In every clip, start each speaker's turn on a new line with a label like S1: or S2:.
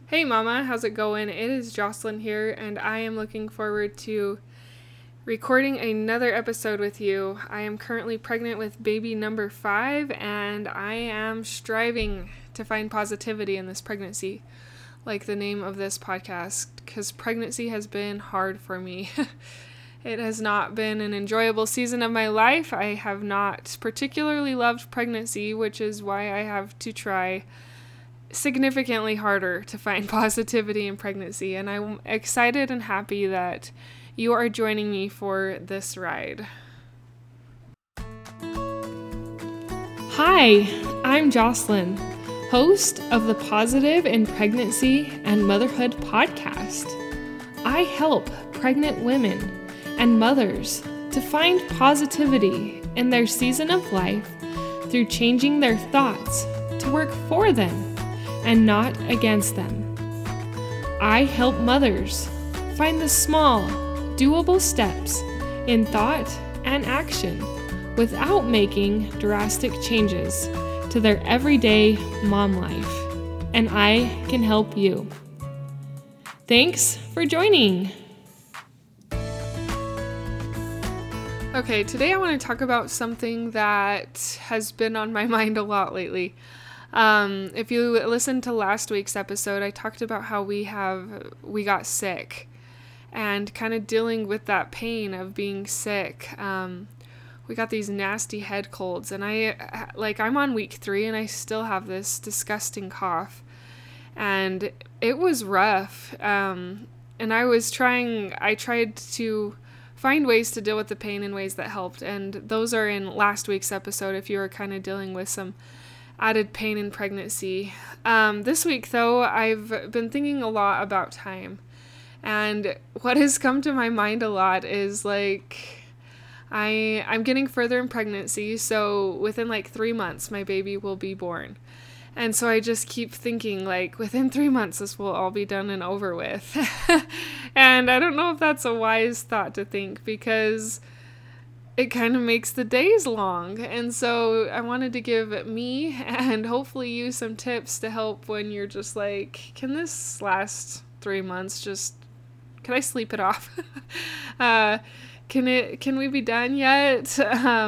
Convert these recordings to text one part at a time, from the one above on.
S1: Hey Mama, how's it going? It is Jocelyn here, and I am looking forward to recording another episode with you. I am currently pregnant with baby number 5, and I am striving to find positivity in this pregnancy, like the name of this podcast, because pregnancy has been hard for me. It has not been an enjoyable season of my life. I have not particularly loved pregnancy, which is why I have to try significantly harder to find positivity in pregnancy, and I'm excited and happy that you are joining me for this ride. Hi, I'm Jocelyn, host of the Positive in Pregnancy and Motherhood podcast. I help pregnant women and mothers to find positivity in their season of life through changing their thoughts to work for them and not against them. I help mothers find the small, doable steps in thought and action without making drastic changes to their everyday mom life. And I can help you. Thanks for joining. Okay, today I want to talk about something that has been on my mind a lot lately. If you listened to last week's episode, I talked about how we got sick and kind of dealing with that pain of being sick. We got these nasty head colds, and I'm on week 3 and I still have this disgusting cough, and it was rough. And I tried to find ways to deal with the pain in ways that helped, and those are in last week's episode if you were kind of dealing with some added pain in pregnancy. This week, though, I've been thinking a lot about time. And what has come to my mind a lot is I'm getting further in pregnancy. So within 3 months, my baby will be born. And so I just keep thinking within 3 months, this will all be done and over with. And I don't know if that's a wise thought to think, because it kind of makes the days long. And so I wanted to give me and hopefully you some tips to help when you're just can this last 3 months? Can I sleep it off? Can we be done yet? So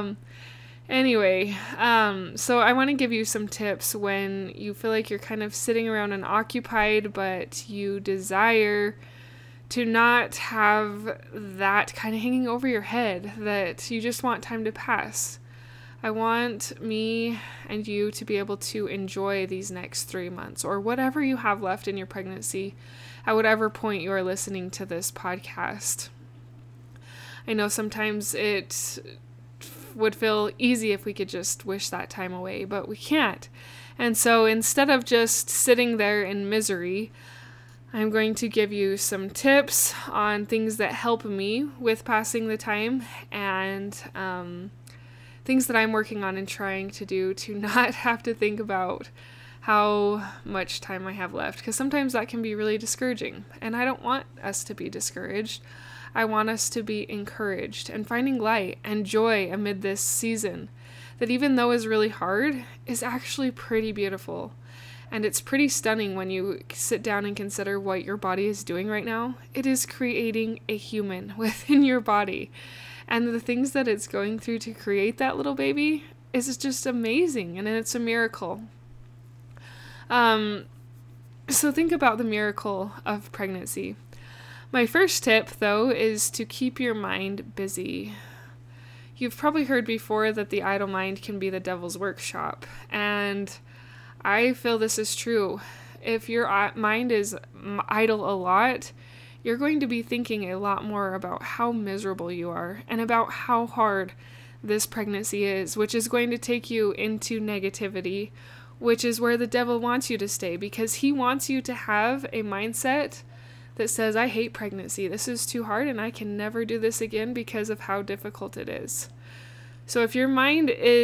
S1: I want to give you some tips when you feel like you're kind of sitting around and occupied, but you desire to not have that kind of hanging over your head, that you just want time to pass. I want me and you to be able to enjoy these next 3 months, or whatever you have left in your pregnancy, at whatever point you are listening to this podcast. I know sometimes it would feel easy if we could just wish that time away, but we can't. And so instead of just sitting there in misery, I'm going to give you some tips on things that help me with passing the time, and things that I'm working on and trying to do to not have to think about how much time I have left, because sometimes that can be really discouraging, and I don't want us to be discouraged. I want us to be encouraged and finding light and joy amid this season that, even though is really hard, is actually pretty beautiful. And it's pretty stunning when you sit down and consider what your body is doing right now. It is creating a human within your body. And the things that it's going through to create that little baby is just amazing. And it's a miracle. So think about the miracle of pregnancy. My first tip, though, is to keep your mind busy. You've probably heard before that the idle mind can be the devil's workshop. And I feel this is true. If your mind is idle a lot, you're going to be thinking a lot more about how miserable you are and about how hard this pregnancy is, which is going to take you into negativity, which is where the devil wants you to stay, because he wants you to have a mindset that says, I hate pregnancy. This is too hard and I can never do this again because of how difficult it is. So if your mind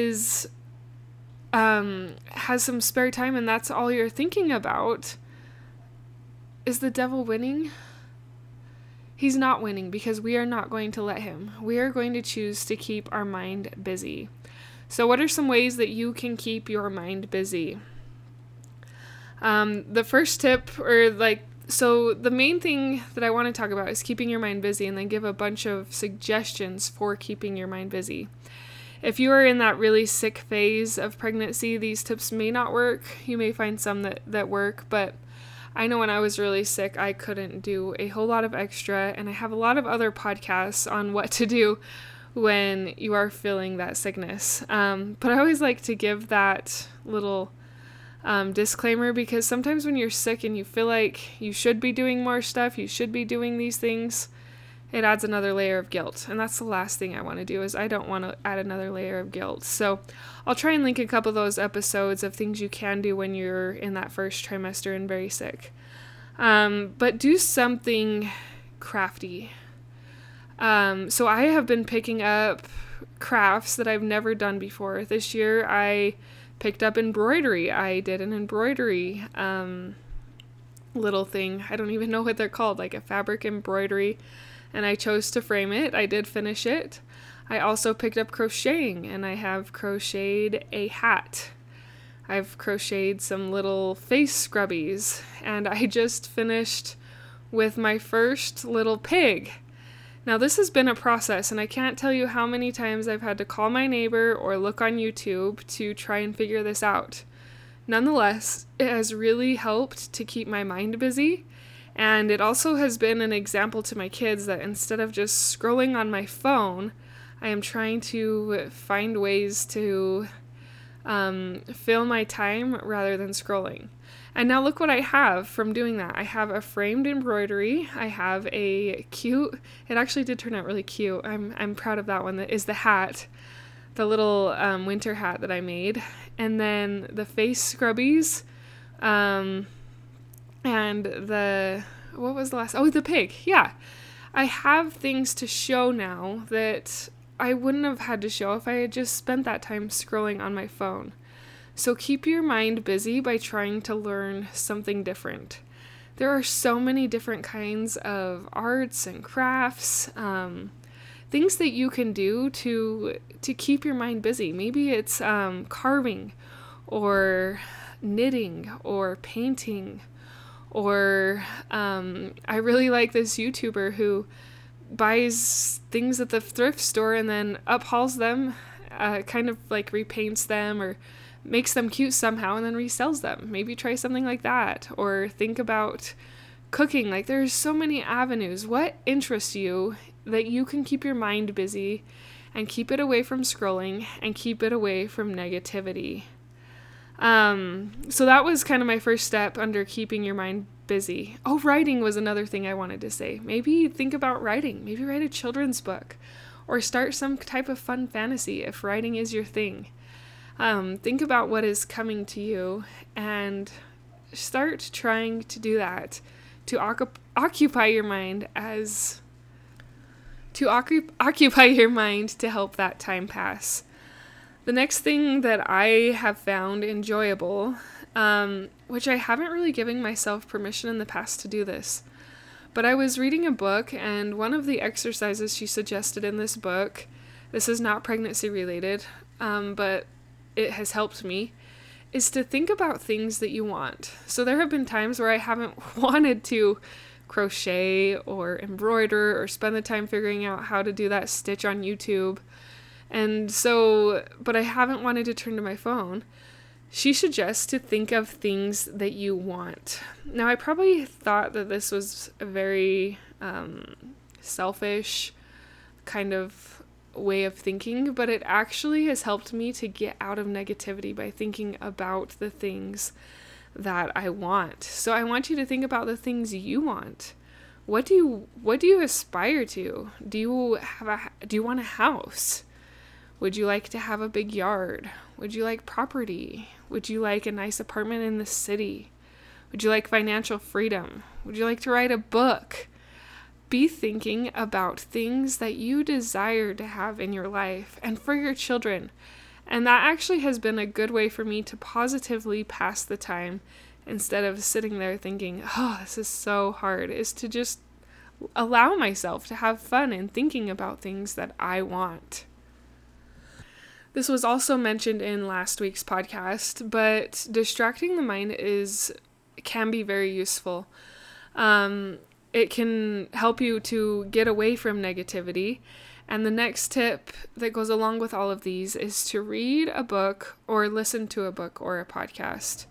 S1: has some spare time and that's all you're thinking about, is the devil winning? He's not winning, because we are not going to let him. We are going to choose to keep our mind busy. So what are some ways that you can keep your mind busy? The first tip, so the main thing that I want to talk about is keeping your mind busy, and then give a bunch of suggestions for keeping your mind busy. If you are in that really sick phase of pregnancy, these tips may not work. You may find some that work, but I know when I was really sick, I couldn't do a whole lot of extra, and I have a lot of other podcasts on what to do when you are feeling that sickness. But I always like to give that little disclaimer, because sometimes when you're sick and you feel like you should be doing more stuff, you should be doing these things, it adds another layer of guilt. And that's the last thing I want to do, is I don't want to add another layer of guilt. So I'll try and link a couple of those episodes of things you can do when you're in that first trimester and very sick. But do something crafty. So I have been picking up crafts that I've never done before. This year I picked up embroidery. I did an embroidery little thing. I don't even know what they're called, like a fabric embroidery. And I chose to frame it. I did finish it. I also picked up crocheting, and I have crocheted a hat. I've crocheted some little face scrubbies, and I just finished with my first little pig. Now, this has been a process, and I can't tell you how many times I've had to call my neighbor or look on YouTube to try and figure this out. Nonetheless, it has really helped to keep my mind busy. And it also has been an example to my kids that instead of just scrolling on my phone, I am trying to find ways to fill my time rather than scrolling. And now look what I have from doing that. I have a framed embroidery. I have a cute, it actually did turn out really cute. I'm proud of that one. That is the hat, the little winter hat that I made. And then the face scrubbies, and what was the last? Oh, the pig. Yeah. I have things to show now that I wouldn't have had to show if I had just spent that time scrolling on my phone. So keep your mind busy by trying to learn something different. There are so many different kinds of arts and crafts, things that you can do to keep your mind busy. Maybe it's carving or knitting or painting. Or I really like this YouTuber who buys things at the thrift store and then uphauls them, kind of like repaints them or makes them cute somehow and then resells them. Maybe try something like that. Or think about cooking. Like, there's so many avenues. What interests you that you can keep your mind busy and keep it away from scrolling and keep it away from negativity? So that was kind of my first step under keeping your mind busy. Oh, writing was another thing I wanted to say. Maybe think about writing. Maybe write a children's book or start some type of fun fantasy if writing is your thing. Think about what is coming to you and start trying to do that, to occupy your mind to help that time pass. The next thing that I have found enjoyable, which I haven't really given myself permission in the past to do this, but I was reading a book, and one of the exercises she suggested in this book, this is not pregnancy related, but it has helped me, is to think about things that you want. So there have been times where I haven't wanted to crochet or embroider or spend the time figuring out how to do that stitch on YouTube. And so, but I haven't wanted to turn to my phone. She suggests to think of things that you want. Now, I probably thought that this was a very selfish kind of way of thinking, but it actually has helped me to get out of negativity by thinking about the things that I want. So I want you to think about the things you want. What do you aspire to? Do you want a house? Would you like to have a big yard? Would you like property? Would you like a nice apartment in the city? Would you like financial freedom? Would you like to write a book? Be thinking about things that you desire to have in your life and for your children. And that actually has been a good way for me to positively pass the time instead of sitting there thinking, oh, this is so hard, is to just allow myself to have fun in thinking about things that I want. This was also mentioned in last week's podcast, but distracting the mind is can be very useful. It can help you to get away from negativity. And the next tip that goes along with all of these is to read a book or listen to a book or a podcast.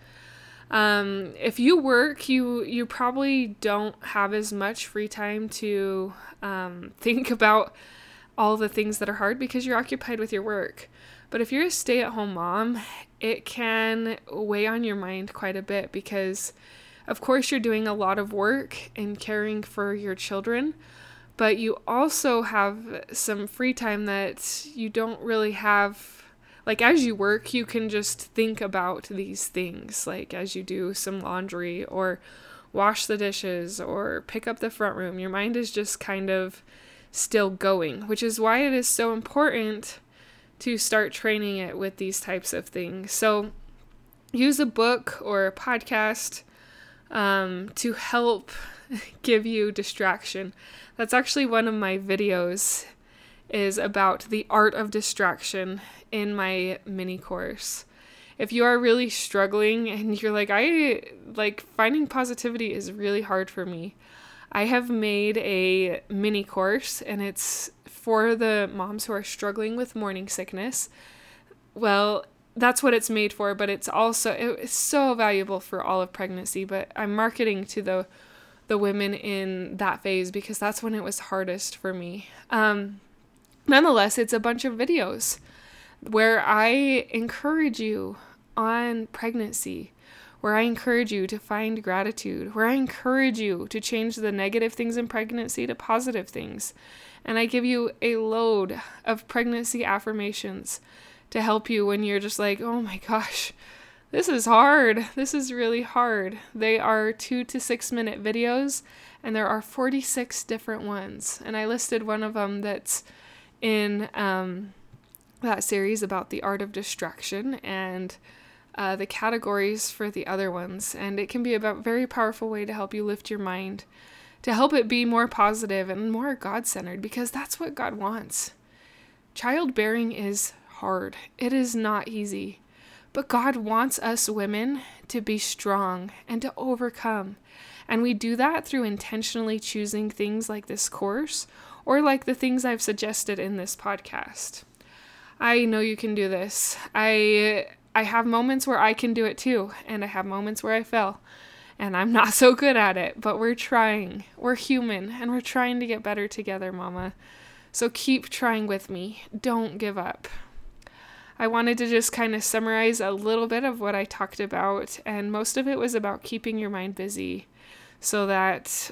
S1: If you work, you probably don't have as much free time to think about all the things that are hard because you're occupied with your work. But if you're a stay-at-home mom, it can weigh on your mind quite a bit because, of course, you're doing a lot of work and caring for your children, but you also have some free time that you don't really have. Like, as you work, you can just think about these things, like as you do some laundry or wash the dishes or pick up the front room. Your mind is just kind of still going, which is why it is so important to start training it with these types of things. So use a book or a podcast to help give you distraction. That's actually one of my videos is about the art of distraction in my mini course. If you are really struggling and you're like, finding positivity is really hard for me, I have made a mini course, and it's for the moms who are struggling with morning sickness. Well, that's what it's made for, but it's so valuable for all of pregnancy, but I'm marketing to the women in that phase because that's when it was hardest for me. Nonetheless, it's a bunch of videos where I encourage you on pregnancy, where I encourage you to find gratitude, where I encourage you to change the negative things in pregnancy to positive things. And I give you a load of pregnancy affirmations to help you when you're just like, oh my gosh, this is hard. This is really hard. They are 2 to 6 minute videos, and there are 46 different ones. And I listed one of them that's in that series about the art of distraction and the categories for the other ones. And it can be a very powerful way to help you lift your mind, to help it be more positive and more God-centered, because that's what God wants. Childbearing is hard. It is not easy. But God wants us women to be strong and to overcome. And we do that through intentionally choosing things like this course or like the things I've suggested in this podcast. I know you can do this. I have moments where I can do it too, and I have moments where I fail, and I'm not so good at it, but we're trying. We're human, and we're trying to get better together, Mama. So keep trying with me. Don't give up. I wanted to just kind of summarize a little bit of what I talked about, and most of it was about keeping your mind busy so that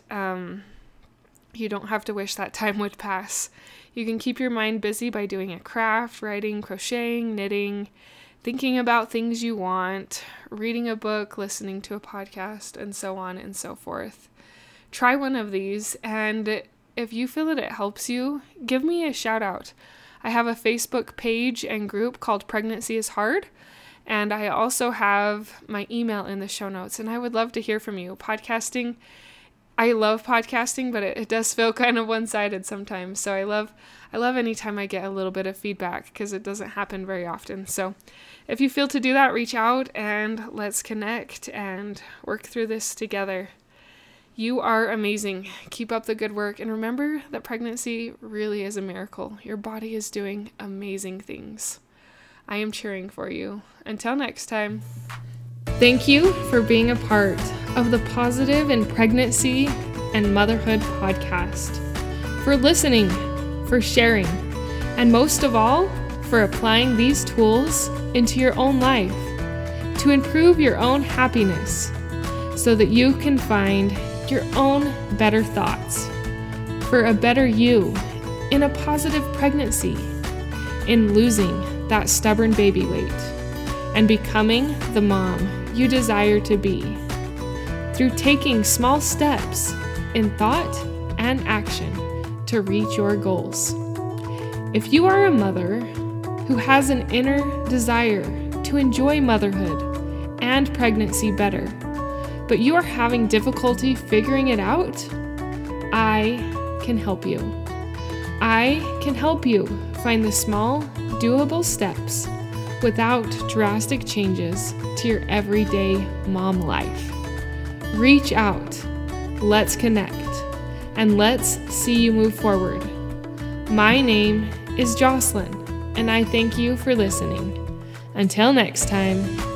S1: you don't have to wish that time would pass. You can keep your mind busy by doing a craft, writing, crocheting, knitting, thinking about things you want, reading a book, listening to a podcast, and so on and so forth. Try one of these, and if you feel that it helps you, give me a shout out. I have a Facebook page and group called Pregnancy is Hard, and I also have my email in the show notes, and I would love to hear from you. Podcasting, I love podcasting, but it does feel kind of one-sided sometimes, so I love anytime I get a little bit of feedback because it doesn't happen very often. So if you feel to do that, reach out and let's connect and work through this together. You are amazing. Keep up the good work. And remember that pregnancy really is a miracle. Your body is doing amazing things. I am cheering for you. Until next time. Thank you for being a part of the Positive in Pregnancy and Motherhood podcast, for listening, for sharing, and most of all, for applying these tools into your own life to improve your own happiness so that you can find your own better thoughts for a better you in a positive pregnancy, in losing that stubborn baby weight, and becoming the mom you desire to be through taking small steps in thought and action to reach your goals. If you are a mother who has an inner desire to enjoy motherhood and pregnancy better, but you are having difficulty figuring it out, I can help you. I can help you find the small, doable steps without drastic changes to your everyday mom life. Reach out. Let's connect. And let's see you move forward. My name is Jocelyn, and I thank you for listening. Until next time.